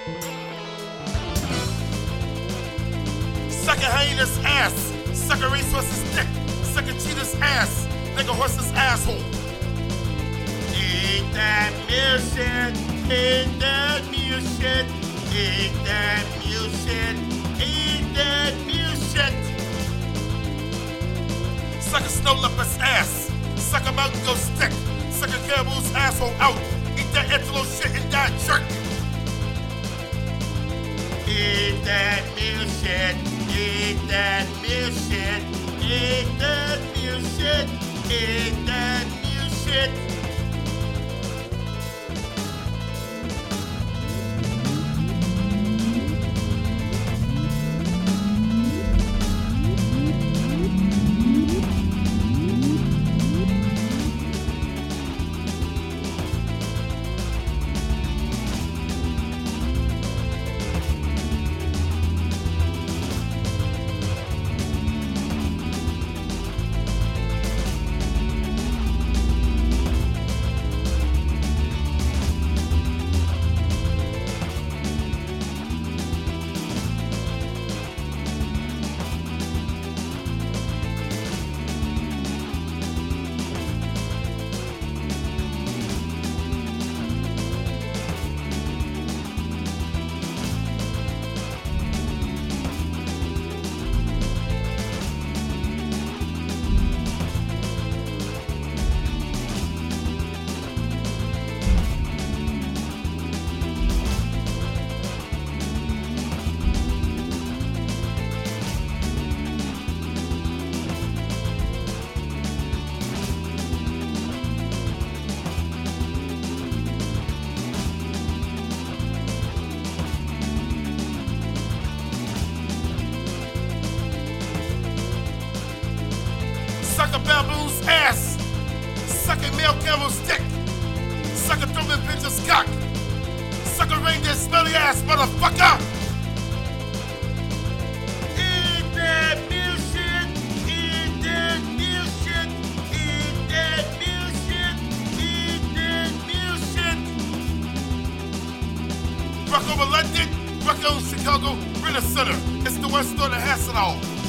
Suck a hyena's ass. Suck a racehorse's dick. Suck a cheetah's ass. Nigga horse's asshole. Eat that meal shit. Eat that meal shit. Eat that meal shit. Eat that meal shit. Suck a snow leopard's ass. Suck a mountain goat's stick. Suck a caribou's asshole out. Eat that antelope shit and die jerk. Eat that meal shit. Eat that meal shit. Eat that meal shit. Eat that meal shit. Suck a baboon's ass. Suck a male camel's dick. Suck a Thurman bitch's cock. Suck a reindeer's smelly ass, motherfucker. Eat that meal shit. Eat that meal shit. Eat that meal shit. Eat that meal shit. Rock over London. Rock over Chicago. Ritter Center. It's the West Store that has it all.